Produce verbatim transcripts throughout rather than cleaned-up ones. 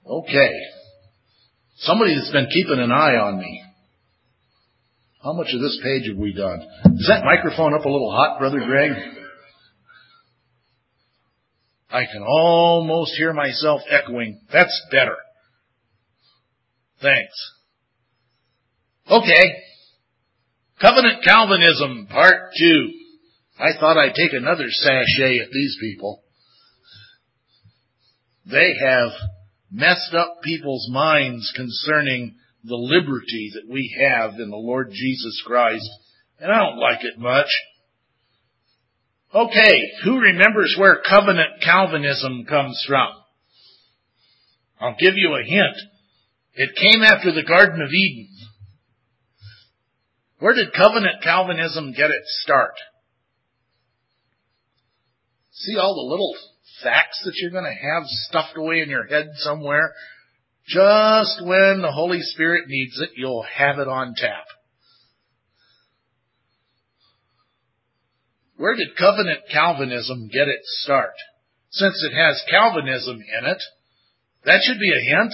Okay. Somebody that's been keeping an eye on me. How much of this page have we done? Is that microphone up a little hot, Brother Greg? I can almost hear myself echoing. That's better. Thanks. Okay. Covenant Calvinism, Part two. I thought I'd take another sachet at these people. They have messed up people's minds concerning the liberty that we have in the Lord Jesus Christ, and I don't like it much. Okay, who remembers where covenant Calvinism comes from? I'll give you a hint. It came after the Garden of Eden. Where did covenant Calvinism get its start? See all the little facts that you're going to have stuffed away in your head somewhere? Just when the Holy Spirit needs it, you'll have it on tap. Where did covenant Calvinism get its start? Since it has Calvinism in it, that should be a hint.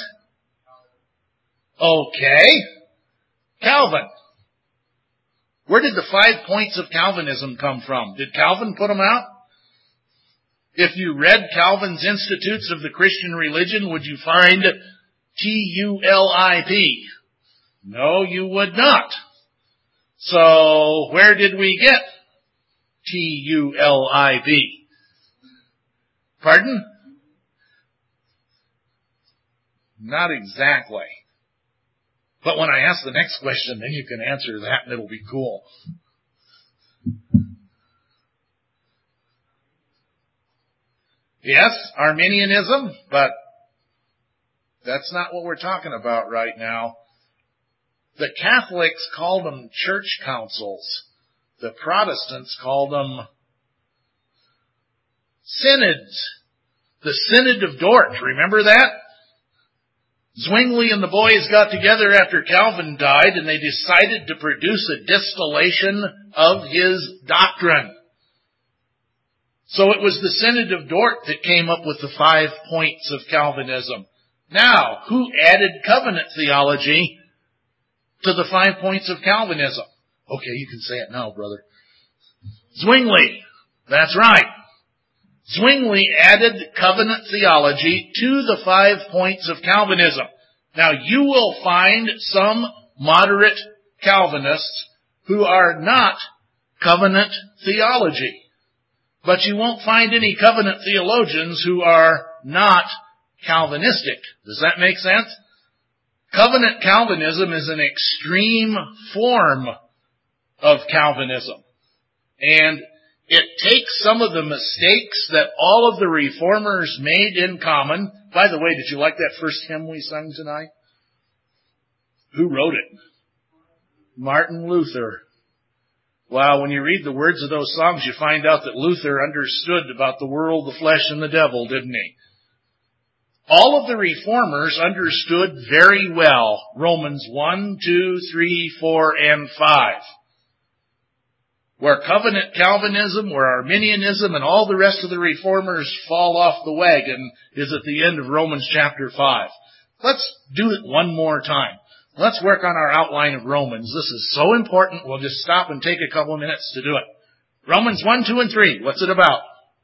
Okay. Calvin. Where did the five points of Calvinism come from? Did Calvin put them out? If you read Calvin's Institutes of the Christian Religion, would you find T U L I P? No, you would not. So, where did we get T U L I P? Pardon? Not exactly. But when I ask the next question, then you can answer that and it'll be cool. Yes, Arminianism, but that's not what we're talking about right now. The Catholics called them church councils. The Protestants called them synods. The Synod of Dort, remember that? Zwingli and the boys got together after Calvin died and they decided to produce a distillation of his doctrine. So it was the Synod of Dort that came up with the five points of Calvinism. Now, who added covenant theology to the five points of Calvinism? Okay, you can say it now, brother. Zwingli. That's right. Zwingli added covenant theology to the five points of Calvinism. Now, you will find some moderate Calvinists who are not covenant theology. But you won't find any covenant theologians who are not Calvinistic. Does that make sense? Covenant Calvinism is an extreme form of Calvinism. And it takes some of the mistakes that all of the reformers made in common. By the way, did you like that first hymn we sung tonight? Who wrote it? Martin Luther. Well, when you read the words of those songs, you find out that Luther understood about the world, the flesh, and the devil, didn't he? All of the reformers understood very well Romans one, two, three, four, and five. Where covenant Calvinism, where Arminianism, and all the rest of the reformers fall off the wagon is at the end of Romans chapter five. Let's do it one more time. Let's work on our outline of Romans. This is so important, we'll just stop and take a couple of minutes to do it. Romans one, two, and three. What's it about?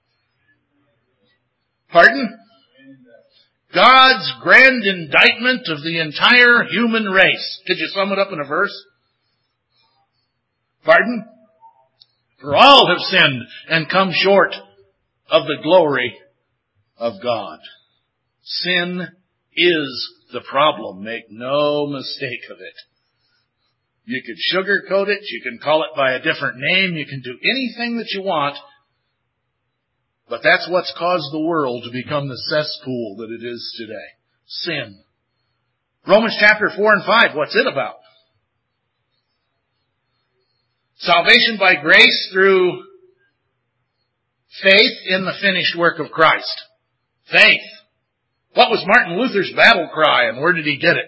Pardon? God's grand indictment of the entire human race. Could you sum it up in a verse? Pardon? For all have sinned and come short of the glory of God. Sin is the problem. Make no mistake of it. You could sugarcoat it. You can call it by a different name. You can do anything that you want. But that's what's caused the world to become the cesspool that it is today. Sin. Romans chapter four and five, what's it about? Salvation by grace through faith in the finished work of Christ. Faith. What was Martin Luther's battle cry, and where did he get it?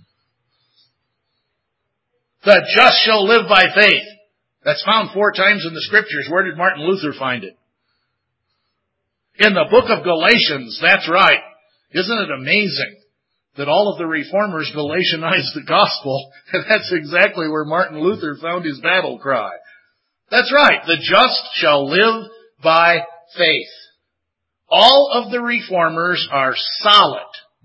The just shall live by faith. That's found four times in the Scriptures. Where did Martin Luther find it? In the book of Galatians. That's right. Isn't it amazing that all of the reformers Galatianized the gospel, and that's exactly where Martin Luther found his battle cry. That's right, the just shall live by faith. All of the reformers are solid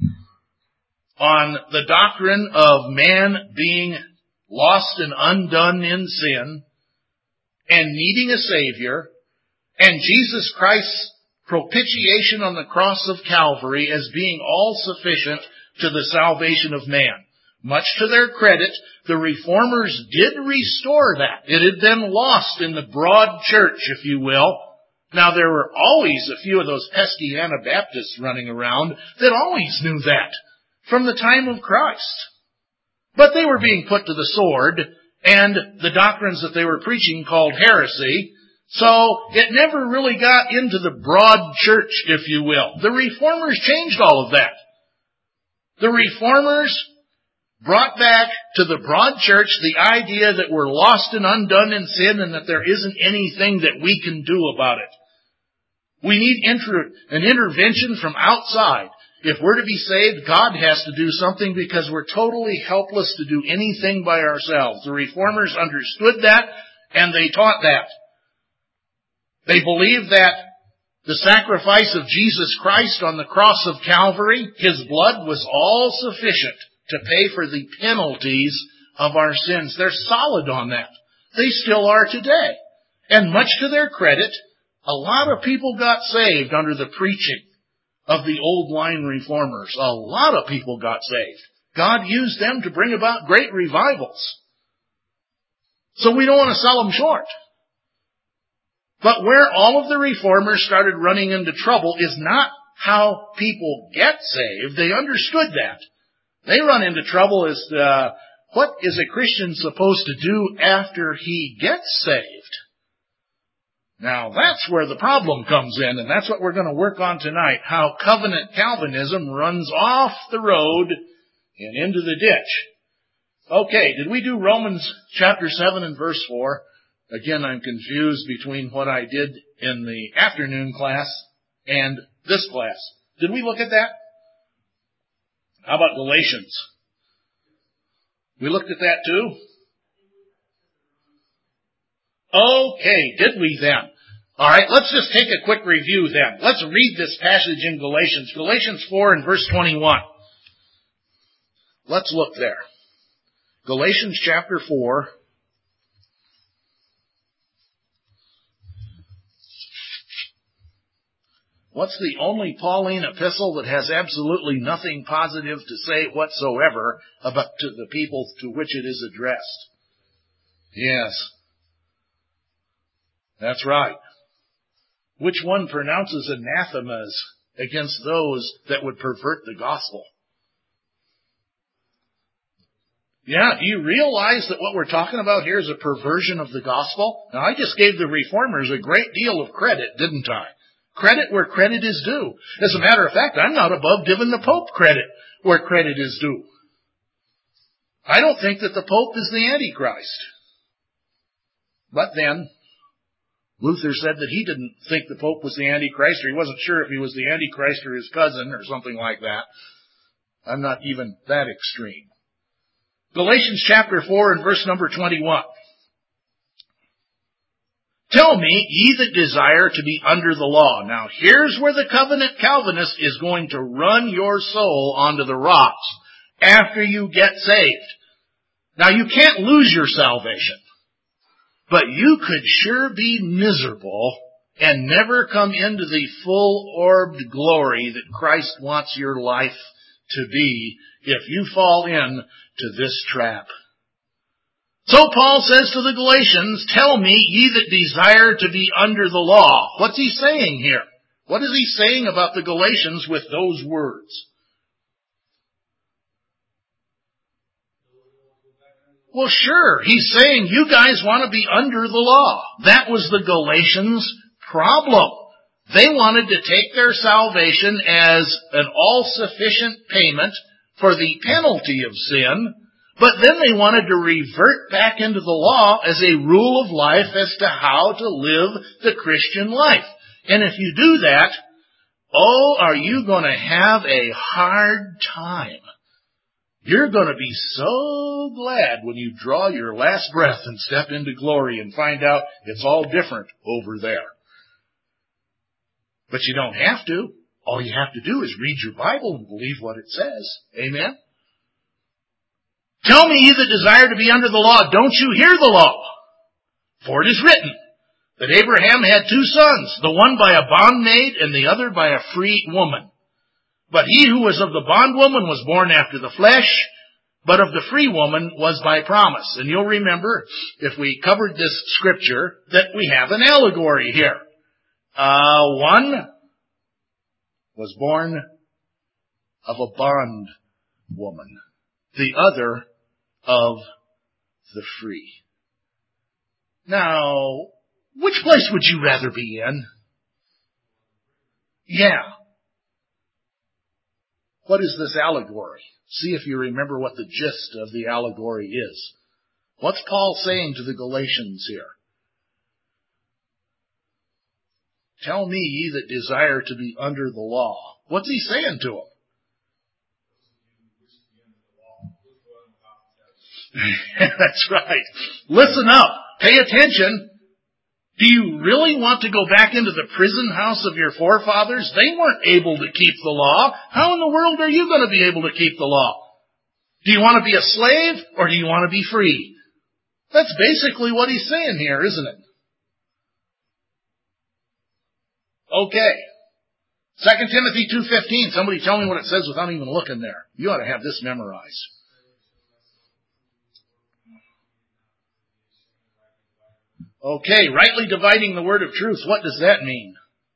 on the doctrine of man being lost and undone in sin and needing a Savior, and Jesus Christ's propitiation on the cross of Calvary as being all sufficient to the salvation of man. Much to their credit, the reformers did restore that. It had been lost in the broad church, if you will. Now, there were always a few of those pesky Anabaptists running around that always knew that from the time of Christ. But they were being put to the sword, and the doctrines that they were preaching called heresy. So it never really got into the broad church, if you will. The reformers changed all of that. The reformers brought back to the broad church the idea that we're lost and undone in sin and that there isn't anything that we can do about it. We need inter- an intervention from outside. If we're to be saved, God has to do something because we're totally helpless to do anything by ourselves. The reformers understood that, and they taught that. They believed that the sacrifice of Jesus Christ on the cross of Calvary, His blood was all sufficient to pay for the penalties of our sins. They're solid on that. They still are today. And much to their credit, a lot of people got saved under the preaching of the old line reformers. A lot of people got saved. God used them to bring about great revivals. So we don't want to sell them short. But where all of the reformers started running into trouble is not how people get saved. They understood that. They run into trouble as to what is a Christian supposed to do after he gets saved. Now, that's where the problem comes in, and that's what we're going to work on tonight, how covenant Calvinism runs off the road and into the ditch. Okay, did we do Romans chapter seven and verse four? Again, I'm confused between what I did in the afternoon class and this class. Did we look at that? How about Galatians? We looked at that too? Okay, did we then? All right, let's just take a quick review then. Let's read this passage in Galatians. Galatians four and verse twenty-one. Let's look there. Galatians chapter four. What's the only Pauline epistle that has absolutely nothing positive to say whatsoever about to the people to which it is addressed? Yes. That's right. Which one pronounces anathemas against those that would pervert the gospel? Yeah, do you realize that what we're talking about here is a perversion of the gospel? Now, I just gave the reformers a great deal of credit, didn't I? Credit where credit is due. As a matter of fact, I'm not above giving the Pope credit where credit is due. I don't think that the Pope is the Antichrist. But then, Luther said that he didn't think the Pope was the Antichrist, or he wasn't sure if he was the Antichrist or his cousin or something like that. I'm not even that extreme. Galatians chapter four and verse number twenty-one. Tell me, ye that desire to be under the law. Now, here's where the covenant Calvinist is going to run your soul onto the rocks after you get saved. Now, you can't lose your salvation, but you could sure be miserable and never come into the full-orbed glory that Christ wants your life to be if you fall in to this trap. So Paul says to the Galatians, tell me, ye that desire to be under the law. What's he saying here? What is he saying about the Galatians with those words? Well, sure. He's saying you guys want to be under the law. That was the Galatians' problem. They wanted to take their salvation as an all-sufficient payment for the penalty of sin, but then they wanted to revert back into the law as a rule of life as to how to live the Christian life. And if you do that, oh, are you going to have a hard time You're going to be so glad when you draw your last breath and step into glory and find out it's all different over there. But you don't have to. All you have to do is read your Bible and believe what it says. Amen? Tell me, ye that desire to be under the law, don't you hear the law? For it is written that Abraham had two sons, the one by a bondmaid and the other by a free woman. But he who was of the bondwoman was born after the flesh, but of the free woman was by promise. And you'll remember, if we covered this scripture, that we have an allegory here. Uh, one was born of a bondwoman, the other of the free. Now, which place would you rather be in? Yeah. What is this allegory? See if you remember what the gist of the allegory is. What's Paul saying to the Galatians here? Tell me, ye that desire to be under the law. What's he saying to them? That's right. Listen up. Pay attention. Do you really want to go back into the prison house of your forefathers? They weren't able to keep the law. How in the world are you going to be able to keep the law? Do you want to be a slave or do you want to be free? That's basically what he's saying here, isn't it? Okay. Second Timothy two fifteen. Somebody tell me what it says without even looking there. You ought to have this memorized. Okay, rightly dividing the word of truth. What does that mean?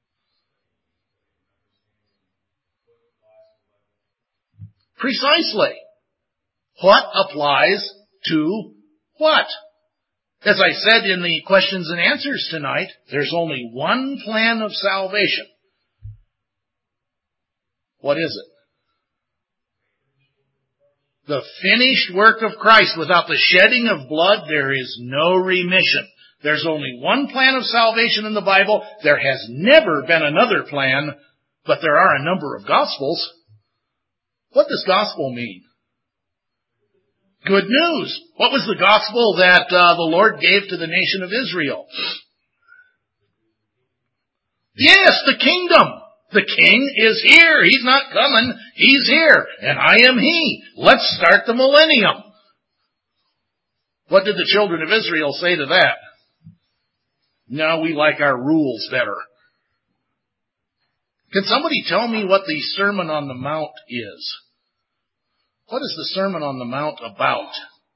Precisely. What applies to what? As I said in the questions and answers tonight, there's only one plan of salvation. What is it? The finished work of Christ. Without the shedding of blood, there is no remission. There's only one plan of salvation in the Bible. There has never been another plan, but there are a number of gospels. What does gospel mean? Good news. What was the gospel that uh, the Lord gave to the nation of Israel? Yes, the kingdom. The king is here. He's not coming. He's here. And I am he. Let's start the millennium. What did the children of Israel say to that? No, we like our rules better. Can somebody tell me what the Sermon on the Mount is? What is the Sermon on the Mount about?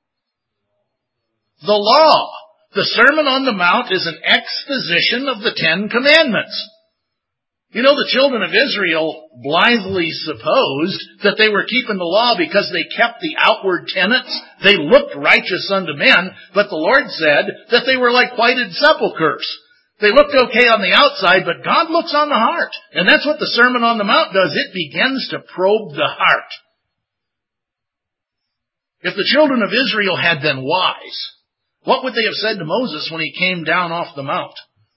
The law. The Sermon on the Mount is an exposition of the Ten Commandments. You know, the children of Israel blithely supposed that they were keeping the law because they kept the outward tenets. They looked righteous unto men, but the Lord said that they were like whited sepulchres. They looked okay on the outside, but God looks on the heart. And that's what the Sermon on the Mount does. It begins to probe the heart. If the children of Israel had been wise, what would they have said to Moses when he came down off the mount?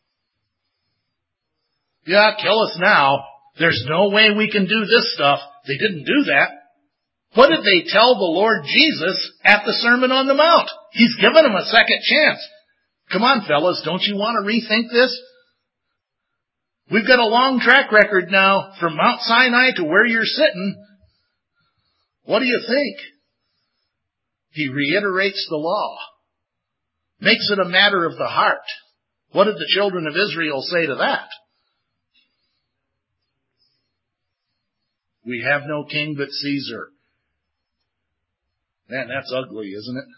Yeah, kill us now. There's no way we can do this stuff. They didn't do that. What did they tell the Lord Jesus at the Sermon on the Mount? He's given them a second chance. Come on, fellas, don't you want to rethink this? We've got a long track record now from Mount Sinai to where you're sitting. What do you think? He reiterates the law. Makes it a matter of the heart. What did the children of Israel say to that? We have no king but Caesar. Man, that's ugly, isn't it?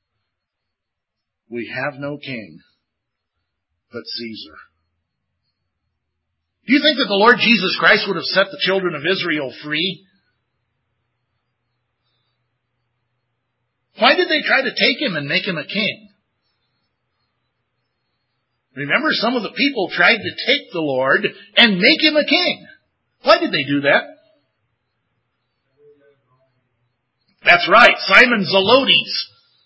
We have no king but Caesar. Do you think that the Lord Jesus Christ would have set the children of Israel free? Why did they try to take him and make him a king? Remember, some of the people tried to take the Lord and make him a king. Why did they do that? That's right, Simon Zelotes.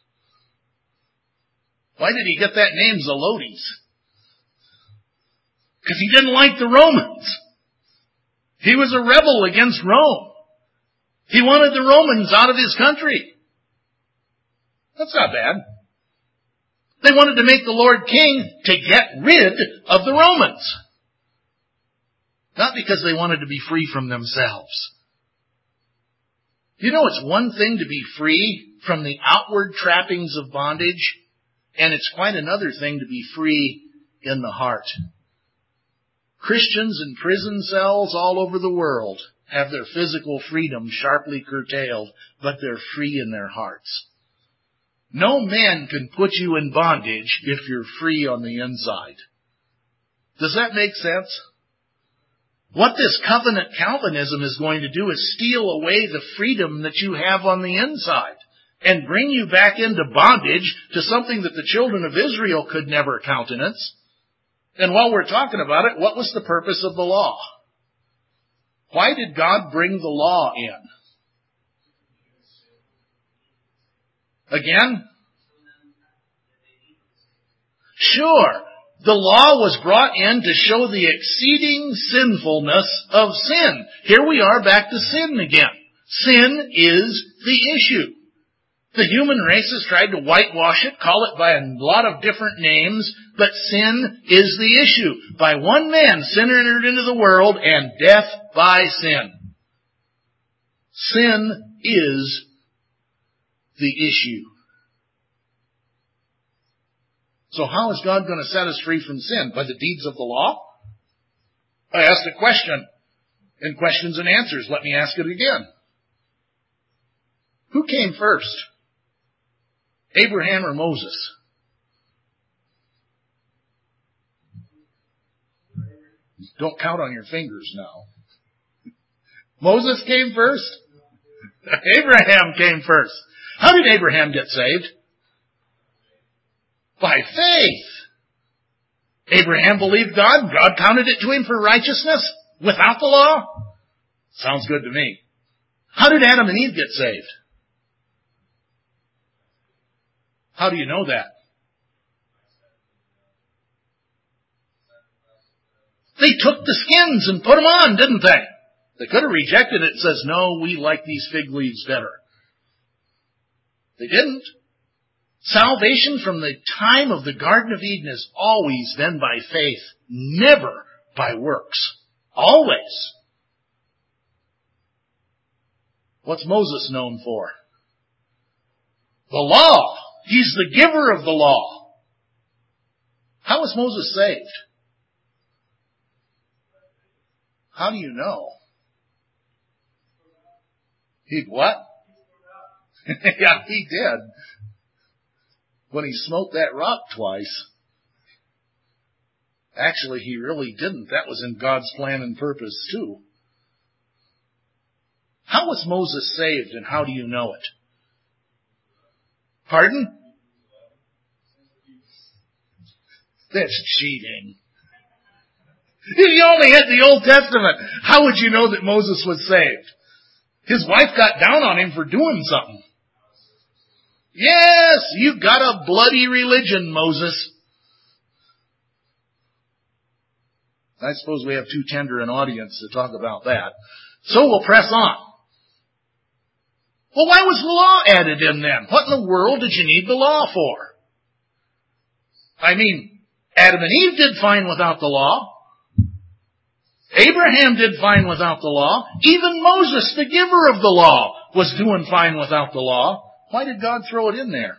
Why did he get that name, Zelotes? Because he didn't like the Romans. He was a rebel against Rome. He wanted the Romans out of his country. That's not bad. They wanted to make the Lord king to get rid of the Romans. Not because they wanted to be free from themselves. You know, it's one thing to be free from the outward trappings of bondage, and it's quite another thing to be free in the heart. Christians in prison cells all over the world have their physical freedom sharply curtailed, but they're free in their hearts. No man can put you in bondage if you're free on the inside. Does that make sense? What this covenant Calvinism is going to do is steal away the freedom that you have on the inside and bring you back into bondage to something that the children of Israel could never countenance. And while we're talking about it, what was the purpose of the law? Why did God bring the law in? Again? Sure. The law was brought in to show the exceeding sinfulness of sin. Here we are back to sin again. Sin is the issue. The human race has tried to whitewash it, call it by a lot of different names, but sin is the issue. By one man, sin entered into the world, and death by sin. Sin is the issue. So how is God going to set us free from sin? By the deeds of the law? I asked a question in questions and answers. Let me ask it again. Who came first? Abraham or Moses? Don't count on your fingers now. Moses came first? Abraham came first. How did Abraham get saved? By faith. Abraham believed God. God counted it to him for righteousness without the law. Sounds good to me. How did Adam and Eve get saved? How do you know that? They took the skins and put them on, didn't they? They could have rejected it and says, no, we like these fig leaves better. They didn't. Salvation from the time of the Garden of Eden has always been by faith, never by works. Always. What's Moses known for? The law. He's the giver of the law. How was Moses saved? How do you know? He what? Yeah, he did. When he smote that rock twice. Actually, he really didn't. That was in God's plan and purpose too. How was Moses saved and how do you know it? Pardon? That's cheating. You only had the Old Testament. How would you know that Moses was saved? His wife got down on him for doing something. Yes, you got a bloody religion, Moses. I suppose we have too tender an audience to talk about that. So we'll press on. Well, why was the law added in then? What in the world did you need the law for? I mean, Adam and Eve did fine without the law. Abraham did fine without the law. Even Moses, the giver of the law, was doing fine without the law. Why did God throw it in there?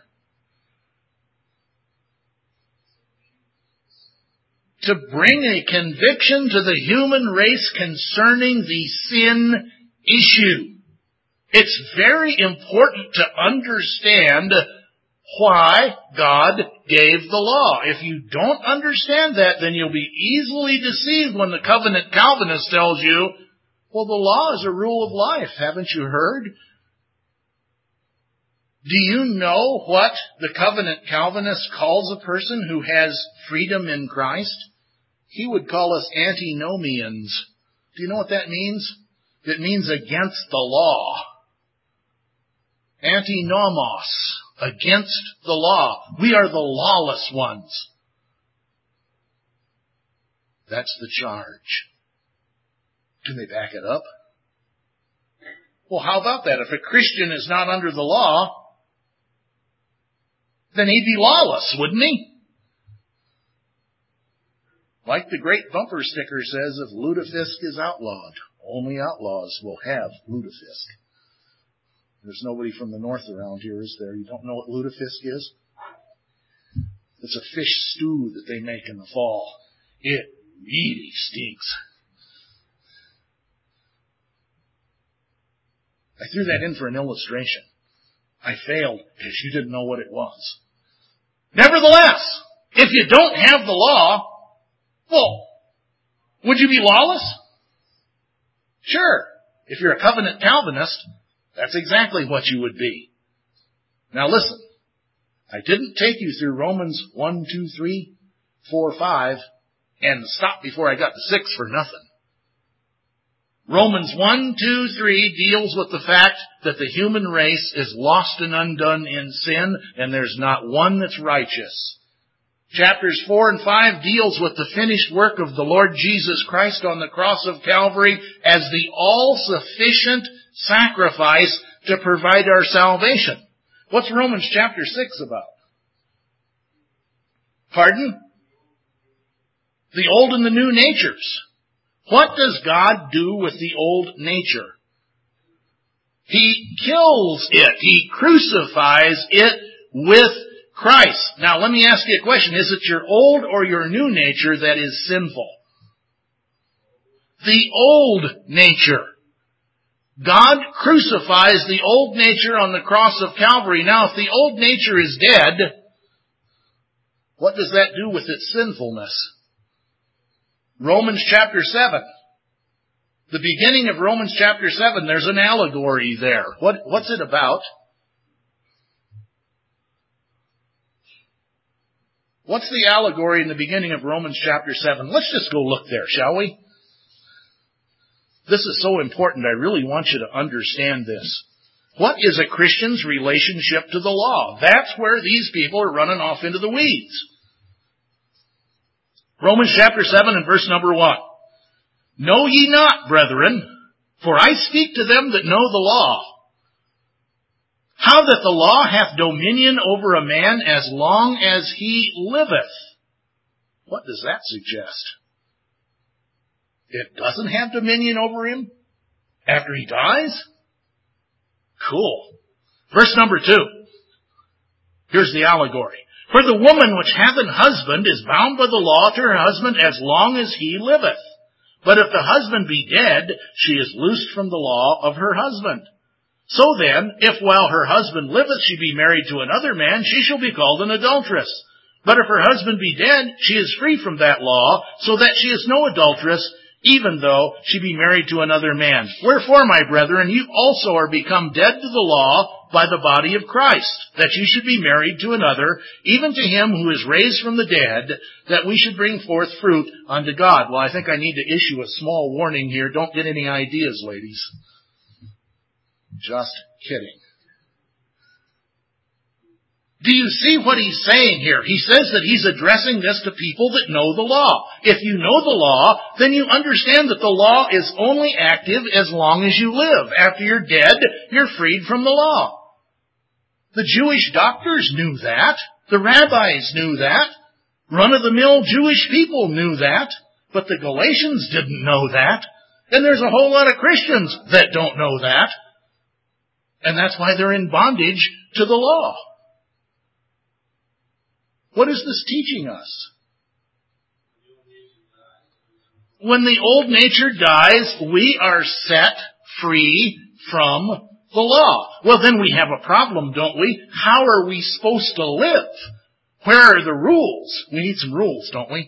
To bring a conviction to the human race concerning the sin issue. It's very important to understand why God gave the law. If you don't understand that, then you'll be easily deceived when the covenant Calvinist tells you, well, the law is a rule of life. Haven't you heard? Do you know what the covenant Calvinist calls a person who has freedom in Christ? He would call us antinomians. Do you know what that means? It means against the law. Antinomos. Against the law. We are the lawless ones. That's the charge. Can they back it up? Well, how about that? If a Christian is not under the law, then he'd be lawless, wouldn't he? Like the great bumper sticker says, if lutefisk is outlawed, only outlaws will have lutefisk. There's nobody from the north around here, is there? You don't know what lutefisk is? It's a fish stew that they make in the fall. It really stinks. I threw that in for an illustration. I failed because you didn't know what it was. Nevertheless, if you don't have the law, well, would you be lawless? Sure. If you're a covenant Calvinist, that's exactly what you would be. Now listen, I didn't take you through Romans one, two, three, four, five, and stop before I got to six for nothing. Romans one, two, three deals with the fact that the human race is lost and undone in sin, and there's not one that's righteous. Chapters four and five deals with the finished work of the Lord Jesus Christ on the cross of Calvary as the all-sufficient sacrifice to provide our salvation. What's Romans chapter six about? Pardon? The old and the new natures. What does God do with the old nature? He kills it. He crucifies it with Christ. Now let me ask you a question. Is it your old or your new nature that is sinful? The old nature. God crucifies the old nature on the cross of Calvary. Now if the old nature is dead, what does that do with its sinfulness? Romans chapter seven. The beginning of Romans chapter seven, there's an allegory there. What, what's it about? What's the allegory in the beginning of Romans chapter seven? Let's just go look there, shall we? This is so important. I really want you to understand this. What is a Christian's relationship to the law? That's where these people are running off into the weeds. Romans chapter seven and verse number one. Know ye not, brethren, for I speak to them that know the law, how that the law hath dominion over a man as long as he liveth. What does that suggest? It doesn't have dominion over him after he dies? Cool. Verse number two. Here's the allegory. For the woman which hath an husband is bound by the law to her husband as long as he liveth. But if the husband be dead, she is loosed from the law of her husband. So then, if while her husband liveth she be married to another man, she shall be called an adulteress. But if her husband be dead, she is free from that law, so that she is no adulteress, even though she be married to another man. Wherefore, my brethren, you also are become dead to the law by the body of Christ, that you should be married to another, even to him who is raised from the dead, that we should bring forth fruit unto God. Well, I think I need to issue a small warning here. Don't get any ideas, ladies. Just kidding. Do you see what he's saying here? He says that he's addressing this to people that know the law. If you know the law, then you understand that the law is only active as long as you live. After you're dead, you're freed from the law. The Jewish doctors knew that. The rabbis knew that. Run-of-the-mill Jewish people knew that. But the Galatians didn't know that. And there's a whole lot of Christians that don't know that. And that's why they're in bondage to the law. What is this teaching us? When the old nature dies, we are set free from the law. Well, then we have a problem, don't we? How are we supposed to live? Where are the rules? We need some rules, don't we?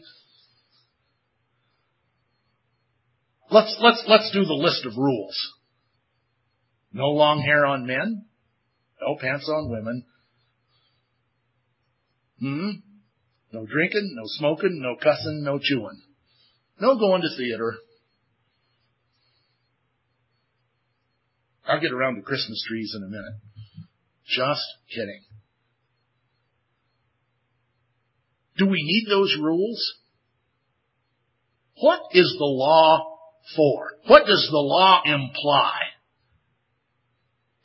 Let's, let's, let's do the list of rules. No long hair on men. No pants on women. Hmm? No drinking, no smoking, no cussing, no chewing. No going to theater. I'll get around to Christmas trees in a minute. Just kidding. Do we need those rules? What is the law for? What does the law imply?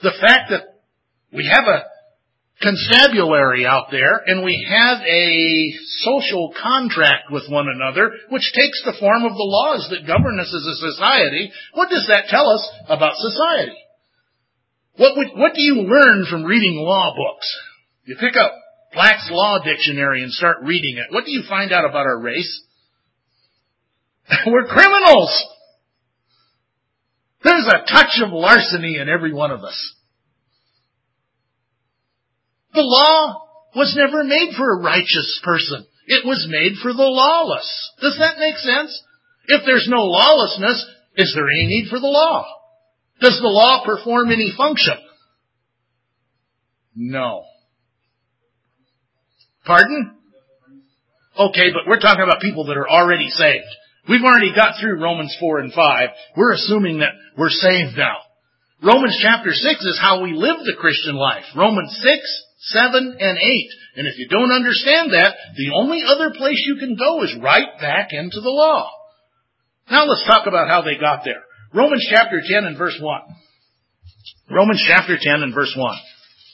The fact that we have a constabulary out there and we have a social contract with one another which takes the form of the laws that govern us as a society, what does that tell us about society? What would, what do you learn from reading law books? You pick up Black's Law Dictionary and start reading it. What do you find out about our race? We're criminals. There's a touch of larceny in every one of us. The law was never made for a righteous person. It was made for the lawless. Does that make sense? If there's no lawlessness, is there any need for the law? Does the law perform any function? No. Pardon? Okay, but we're talking about people that are already saved. We've already got through Romans four and five. We're assuming that we're saved now. Romans chapter six is how we live the Christian life. Romans six, seven, and eight. And if you don't understand that, the only other place you can go is right back into the law. Now let's talk about how they got there. Romans chapter ten and verse one. Romans chapter ten and verse one.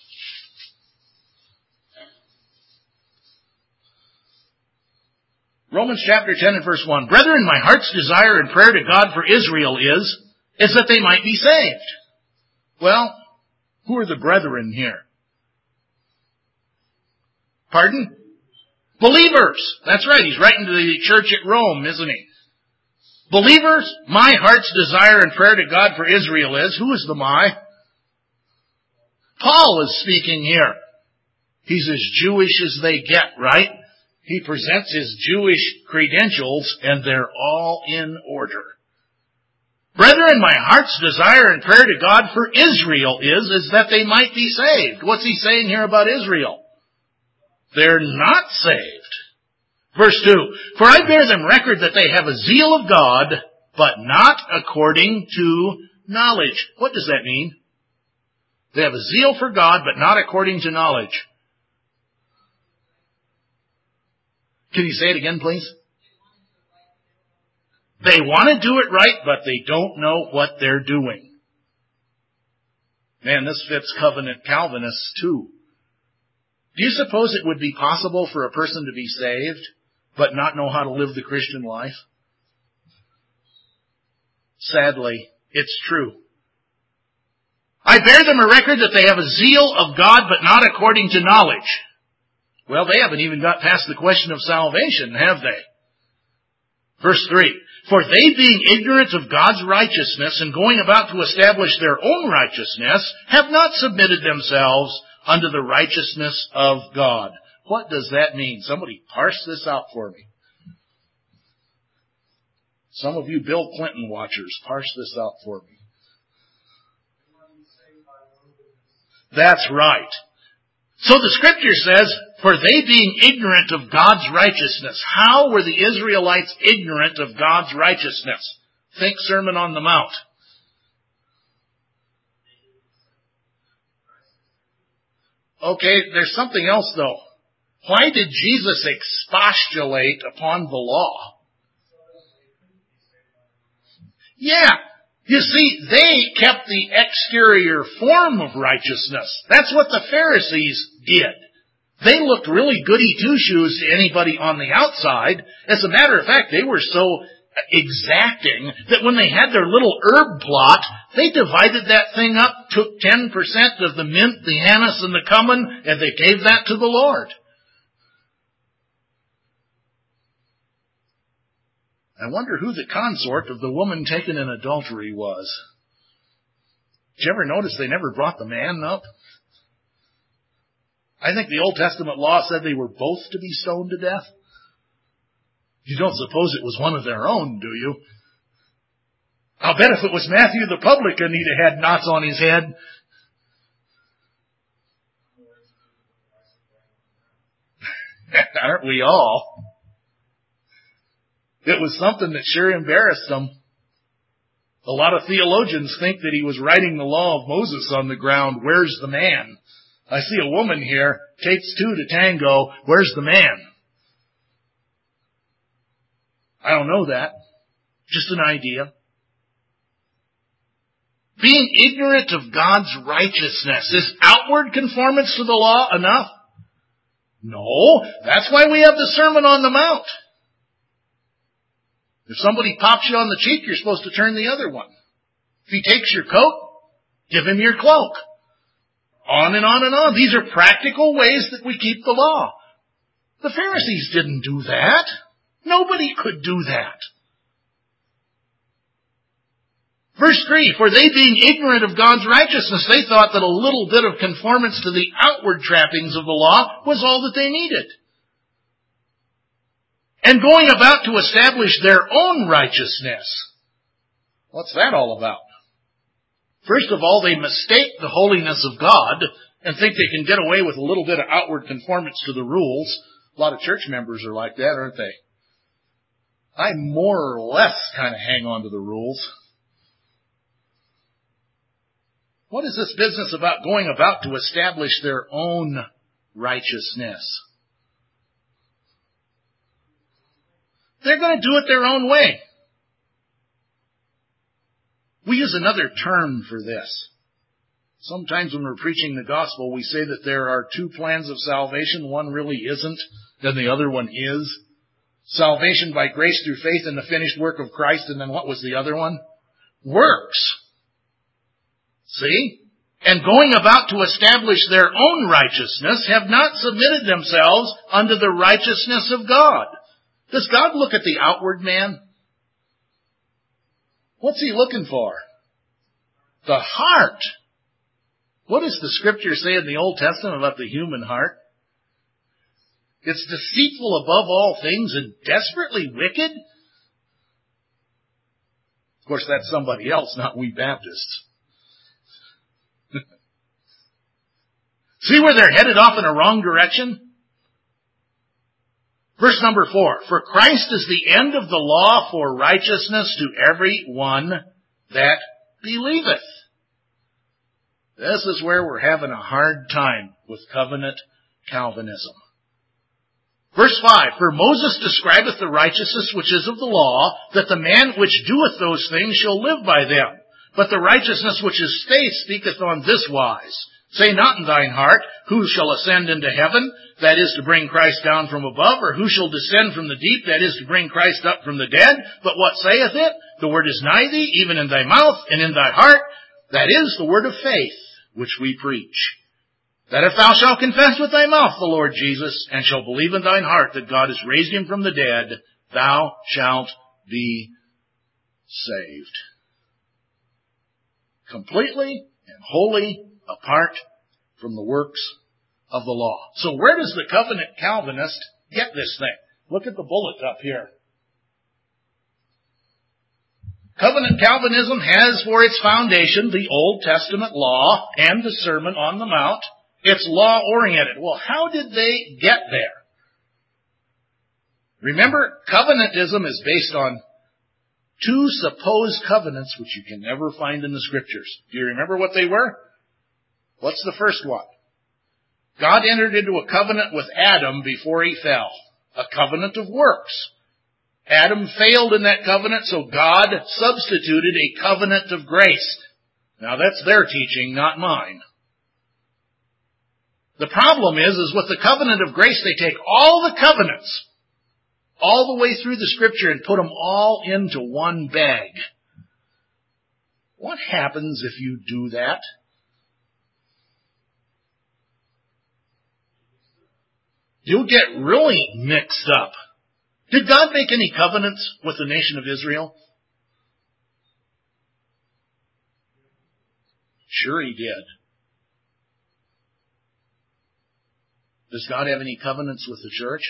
Romans chapter ten and verse one. Brethren, my heart's desire and prayer to God for Israel is, is that they might be saved. Well, who are the brethren here? Pardon? Believers. That's right. He's writing to the church at Rome, isn't he? Believers, my heart's desire and prayer to God for Israel is, who is the my? Paul is speaking here. He's as Jewish as they get, right? He presents his Jewish credentials, and they're all in order. Brethren, my heart's desire and prayer to God for Israel is, is that they might be saved. What's he saying here about Israel? They're not saved. Verse two, for I bear them record that they have a zeal of God, but not according to knowledge. What does that mean? They have a zeal for God, but not according to knowledge. Can you say it again, please? They want to do it right, but they don't know what they're doing. Man, this fits covenant Calvinists too. Do you suppose it would be possible for a person to be saved, but not know how to live the Christian life? Sadly, it's true. I bear them a record that they have a zeal of God, but not according to knowledge. Well, they haven't even got past the question of salvation, have they? Verse three, for they being ignorant of God's righteousness and going about to establish their own righteousness, have not submitted themselves unto the righteousness of God. What does that mean? Somebody parse this out for me. Some of you Bill Clinton watchers, parse this out for me. That's right. So the scripture says, for they being ignorant of God's righteousness. How were the Israelites ignorant of God's righteousness? Think Sermon on the Mount. Okay, there's something else though. Why did Jesus expostulate upon the law? Yeah. You see, they kept the exterior form of righteousness. That's what the Pharisees did. They looked really goody two-shoes to anybody on the outside. As a matter of fact, they were so exacting that when they had their little herb plot, they divided that thing up, took ten percent of the mint, the anise, and the cumin, and they gave that to the Lord. I wonder who the consort of the woman taken in adultery was. Did you ever notice they never brought the man up? I think the Old Testament law said they were both to be stoned to death. You don't suppose it was one of their own, do you? I'll bet if it was Matthew the publican, he'd have had knots on his head. Aren't we all? It was something that sure embarrassed them. A lot of theologians think that he was writing the law of Moses on the ground. Where's the man? I see a woman here. Takes two to tango. Where's the man? I don't know that. Just an idea. Being ignorant of God's righteousness. Is outward conformance to the law enough? No. That's why we have the Sermon on the Mount. If somebody pops you on the cheek, you're supposed to turn the other one. If he takes your coat, give him your cloak. On and on and on. These are practical ways that we keep the law. The Pharisees didn't do that. Nobody could do that. Verse three, for they being ignorant of God's righteousness, they thought that a little bit of conformance to the outward trappings of the law was all that they needed. And going about to establish their own righteousness. What's that all about? First of all, they mistake the holiness of God and think they can get away with a little bit of outward conformance to the rules. A lot of church members are like that, aren't they? I more or less kind of hang on to the rules. What is this business about going about to establish their own righteousness? They're going to do it their own way. We use another term for this. Sometimes when we're preaching the gospel, we say that there are two plans of salvation. One really isn't, then the other one is. Salvation by grace through faith in the finished work of Christ, and then what was the other one? Works. See? And going about to establish their own righteousness have not submitted themselves unto the righteousness of God. Does God look at the outward man? What's he looking for? The heart. What does the scripture say in the Old Testament about the human heart? It's deceitful above all things and desperately wicked. Of course, that's somebody else, not we Baptists. See where they're headed off in a wrong direction? Verse number four. For Christ is the end of the law for righteousness to every one that believeth. This is where we're having a hard time with covenant Calvinism. Verse five. For Moses describeth the righteousness which is of the law, that the man which doeth those things shall live by them. But the righteousness which is faith speaketh on this wise. Say not in thine heart, who shall ascend into heaven, that is to bring Christ down from above, or who shall descend from the deep, that is to bring Christ up from the dead. But what saith it? The word is nigh thee, even in thy mouth and in thy heart. That is the word of faith, which we preach. That if thou shalt confess with thy mouth the Lord Jesus, and shalt believe in thine heart that God has raised him from the dead, thou shalt be saved. Completely and wholly apart from the works of the law. So where does the covenant Calvinist get this thing? Look at the bullet up here. Covenant Calvinism has for its foundation the Old Testament law and the Sermon on the Mount. It's law-oriented. Well, how did they get there? Remember, covenantism is based on two supposed covenants which you can never find in the Scriptures. Do you remember what they were? What's the first one? God entered into a covenant with Adam before he fell. A covenant of works. Adam failed in that covenant, so God substituted a covenant of grace. Now that's their teaching, not mine. The problem is, is with the covenant of grace, they take all the covenants, all the way through the Scripture, and put them all into one bag. What happens if you do that? You'll get really mixed up. Did God make any covenants with the nation of Israel? Sure he did. Does God have any covenants with the church?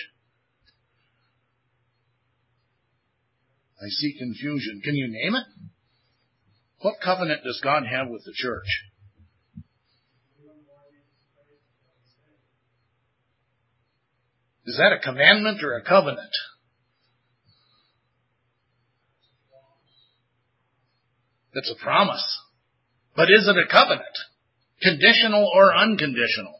I see confusion. Can you name it? What covenant does God have with the church? Is that a commandment or a covenant? It's a promise. But is it a covenant? Conditional or unconditional?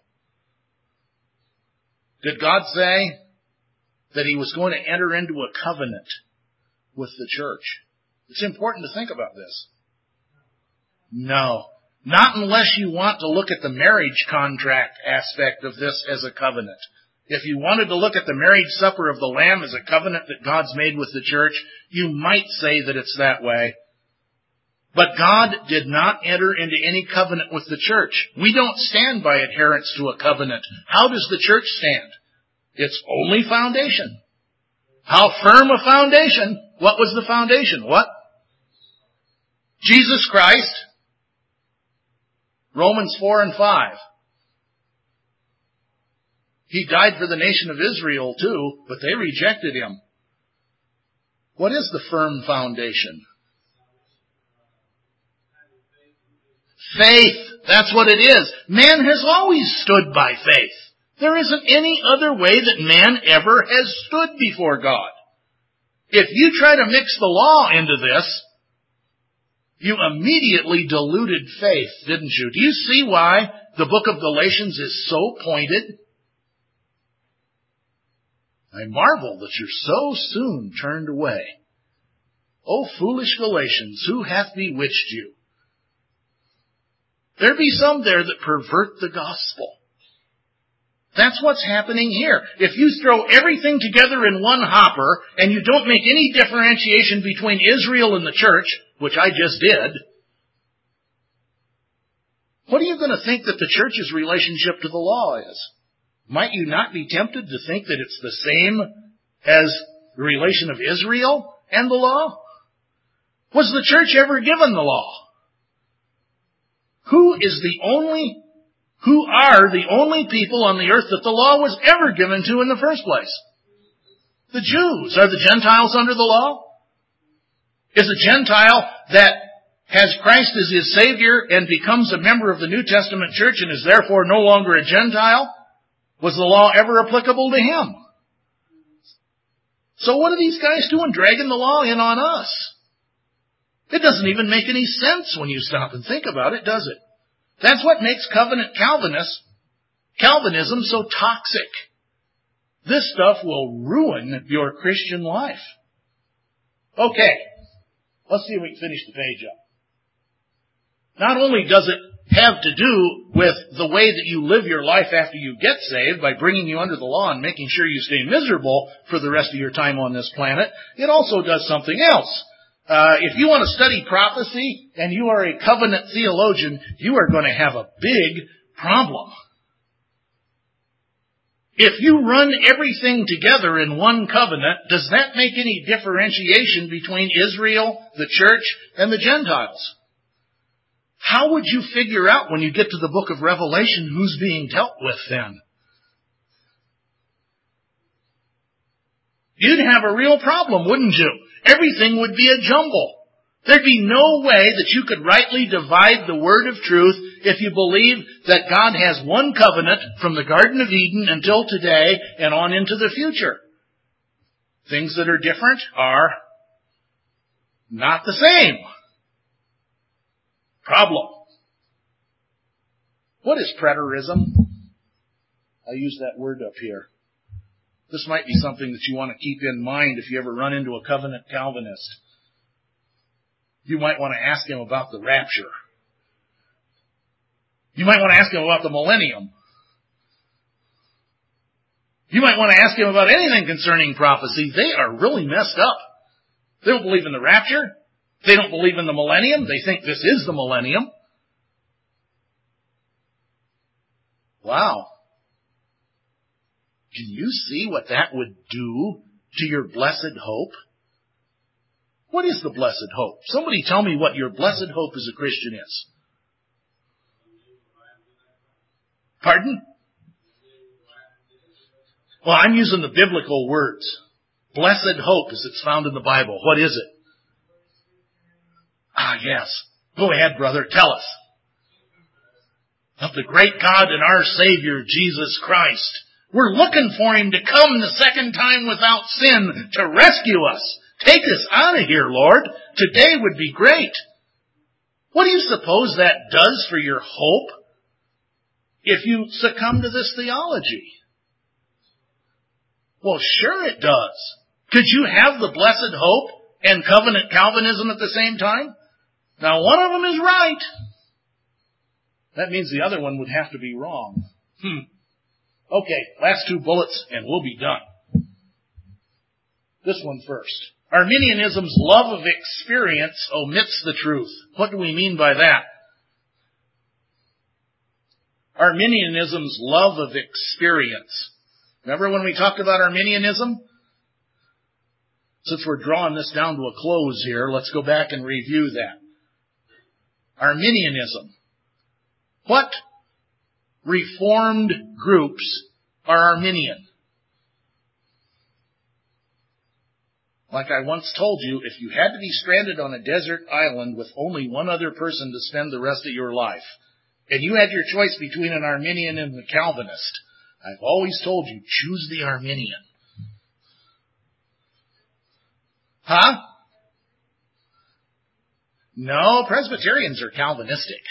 Did God say that he was going to enter into a covenant with the church? It's important to think about this. No. Not unless you want to look at the marriage contract aspect of this as a covenant. If you wanted to look at the marriage supper of the Lamb as a covenant that God's made with the church, you might say that it's that way. But God did not enter into any covenant with the church. We don't stand by adherence to a covenant. How does the church stand? Its only foundation. How firm a foundation? What was the foundation? What? Jesus Christ. Romans four and five. He died for the nation of Israel too, but they rejected him. What is the firm foundation? Faith. That's what it is. Man has always stood by faith. There isn't any other way that man ever has stood before God. If you try to mix the law into this, you immediately diluted faith, didn't you? Do you see why the book of Galatians is so pointed? I marvel that you're so soon turned away. O foolish Galatians, who hath bewitched you? There be some there that pervert the gospel. That's what's happening here. If you throw everything together in one hopper and you don't make any differentiation between Israel and the church, which I just did, what are you going to think that the church's relationship to the law is? Might you not be tempted to think that it's the same as the relation of Israel and the law? Was the church ever given the law? Who is the only, who are the only people on the earth that the law was ever given to in the first place? The Jews. Are the Gentiles under the law? Is a Gentile that has Christ as his Savior and becomes a member of the New Testament church and is therefore no longer a Gentile, was the law ever applicable to him? So what are these guys doing, dragging the law in on us? It doesn't even make any sense when you stop and think about it, does it? That's what makes covenant Calvinist, Calvinism so toxic. This stuff will ruin your Christian life. Okay, let's see if we can finish the page up. Not only does it have to do with the way that you live your life after you get saved by bringing you under the law and making sure you stay miserable for the rest of your time on this planet, it also does something else. Uh, if you want to study prophecy and you are a covenant theologian, you are going to have a big problem. If you run everything together in one covenant, does that make any differentiation between Israel, the church, and the Gentiles? How would you figure out when you get to the book of Revelation who's being dealt with then? You'd have a real problem, wouldn't you? Everything would be a jumble. There'd be no way that you could rightly divide the word of truth if you believe that God has one covenant from the Garden of Eden until today and on into the future. Things that are different are not the same. Problem. What is preterism? I use that word up here. This might be something that you want to keep in mind if you ever run into a covenant Calvinist. You might want to ask him about the rapture. You might want to ask him about the millennium. You might want to ask him about anything concerning prophecy. They are really messed up. They don't believe in the rapture. They don't believe in the millennium. They think this is the millennium. Wow. Can you see what that would do to your blessed hope? What is the blessed hope? Somebody tell me what your blessed hope as a Christian is. Pardon? Well, I'm using the biblical words. Blessed hope as it's found in the Bible. What is it? Ah, yes. Go ahead, brother. Tell us. Of the great God and our Savior, Jesus Christ. We're looking for Him to come the second time without sin to rescue us. Take us out of here, Lord. Today would be great. What do you suppose that does for your hope if you succumb to this theology? Well, sure it does. Could you have the blessed hope and covenant Calvinism at the same time? Now, one of them is right. That means the other one would have to be wrong. Hmm. Okay, last two bullets and we'll be done. This one first. Arminianism's love of experience omits the truth. What do we mean by that? Arminianism's love of experience. Remember when we talked about Arminianism? Since we're drawing this down to a close here, let's go back and review that. Arminianism. What Reformed groups are Arminian? Like I once told you, if you had to be stranded on a desert island with only one other person to spend the rest of your life, and you had your choice between an Arminian and a Calvinist, I've always told you, choose the Arminian. Huh? No, Presbyterians are Calvinistic.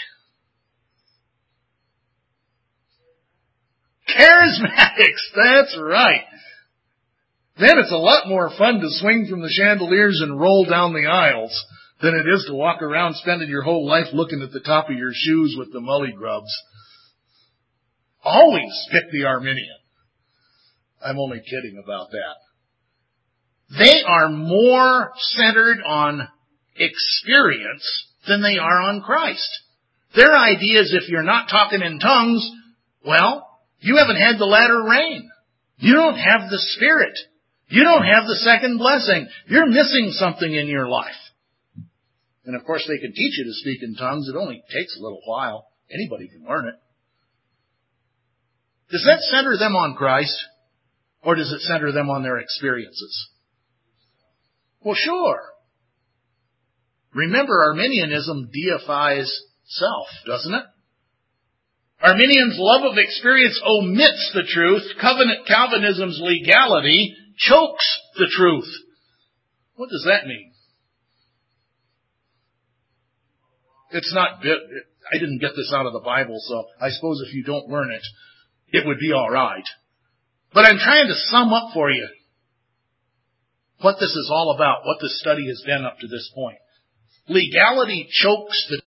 Charismatics, that's right. Then it's a lot more fun to swing from the chandeliers and roll down the aisles than it is to walk around spending your whole life looking at the top of your shoes with the mully grubs. Always pick the Arminian. I'm only kidding about that. They are more centered on experience than they are on Christ. Their idea is if you're not talking in tongues, well, you haven't had the latter rain. You don't have the Spirit. You don't have the second blessing. You're missing something in your life. And of course they can teach you to speak in tongues. It only takes a little while. Anybody can learn it. Does that center them on Christ? Or does it center them on their experiences? Well, sure. Remember, Arminianism deifies self, doesn't it? Arminians' love of experience omits the truth. Covenant Calvinism's legality chokes the truth. What does that mean? It's not, I didn't get this out of the Bible, so I suppose if you don't learn it, it would be all right. But I'm trying to sum up for you what this is all about, what this study has been up to this point. Legality chokes the